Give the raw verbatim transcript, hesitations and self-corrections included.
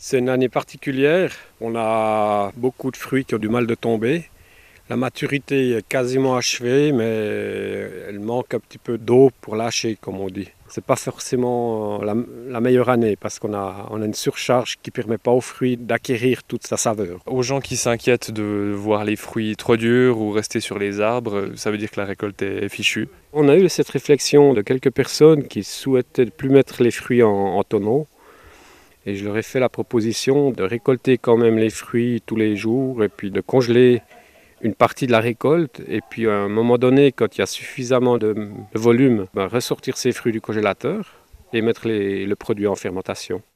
C'est une année particulière. On a beaucoup de fruits qui ont du mal de tomber. La maturité est quasiment achevée, mais elle manque un petit peu d'eau pour lâcher, comme on dit. C'est pas forcément la, la meilleure année parce qu'on a, on a une surcharge qui permet pas aux fruits d'acquérir toute sa saveur. Aux gens qui s'inquiètent de voir les fruits trop durs ou rester sur les arbres, ça veut dire que la récolte est fichue. On a eu cette réflexion de quelques personnes qui souhaitaient ne plus mettre les fruits en, en tonneaux. Et je leur ai fait la proposition de récolter quand même les fruits tous les jours et puis de congeler une partie de la récolte. Et puis à un moment donné, quand il y a suffisamment de, de volume, ben, ressortir ces fruits du congélateur et mettre les, le produit en fermentation.